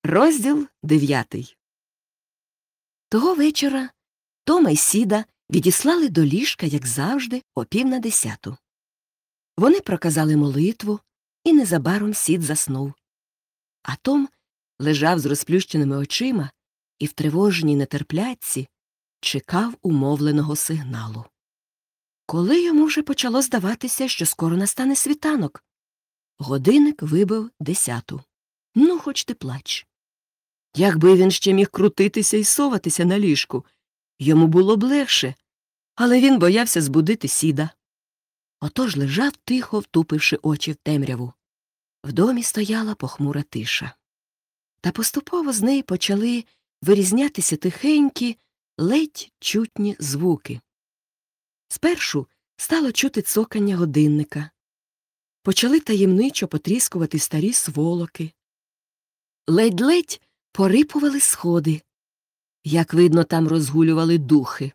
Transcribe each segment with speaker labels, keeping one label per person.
Speaker 1: Розділ 9. Того вечора Тома й Сіда відіслали до ліжка, як завжди, о 9:50. Вони проказали молитву, і незабаром Сід заснув. А Том лежав з розплющеними очима і в тривожній нетерплячці чекав умовленого сигналу. Коли йому вже почало здаватися, що скоро настане світанок, годинник вибив 10. Ну, хоч ти плач. Якби він ще міг крутитися і соватися на ліжку, йому було б легше, але він боявся збудити Сіда. Отож лежав тихо, втупивши очі в темряву. В домі стояла похмура тиша. Та поступово з неї почали вирізнятися тихенькі, ледь чутні звуки. Спершу стало чути цокання годинника. Почали таємничо потріскувати старі сволоки. Ледь-ледь порипували сходи. Як видно, там розгулювали духи.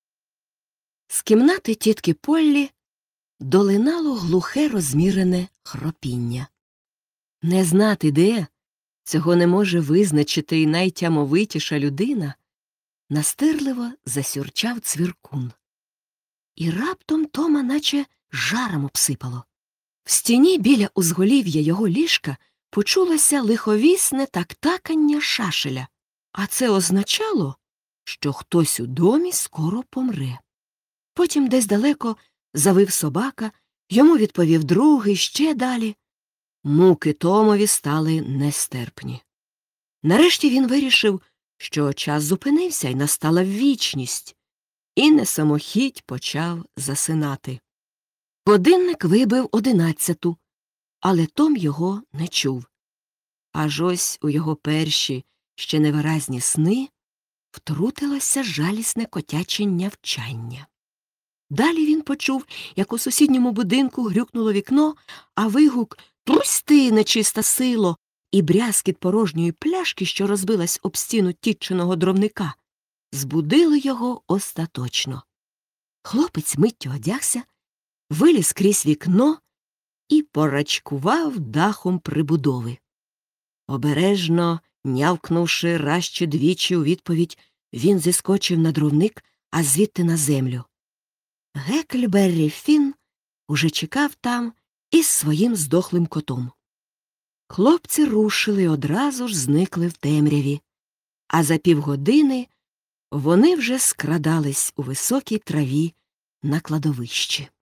Speaker 1: З кімнати тітки Поллі долинало глухе розмірене хропіння. Не знати де, цього не може визначити й найтямовитіша людина, настирливо засюрчав цвіркун. І раптом Тома наче жаром обсипало. В стіні біля узголів'я його ліжка почулося лиховісне тактакання шашеля, а це означало, що хтось у домі скоро помре. Потім десь далеко завив собака, йому відповів другий, ще далі. Муки Томові стали нестерпні. Нарешті він вирішив, що час зупинився і настала вічність, і не самохідь почав засинати. Годинник вибив 11, але Том його не чув. Аж ось у його перші, ще невиразні сни втрутилося жалісне котяче нявчання. Далі він почув, як у сусідньому будинку грюкнуло вікно, а вигук «Трусь ти, нечиста сило!» і брязкіт порожньої пляшки, що розбилась об стіну тітчиного дровника, збудили його остаточно. Хлопець миттю одягся, виліз крізь вікно і порачкував дахом прибудови. Обережно, нявкнувши раз чи двічі у відповідь, він зіскочив на дровник, а звідти на землю. Гекльберрі Фін уже чекав там із своїм здохлим котом. Хлопці рушили і одразу ж зникли в темряві, а за півгодини вони вже скрадались у високій траві на кладовищі.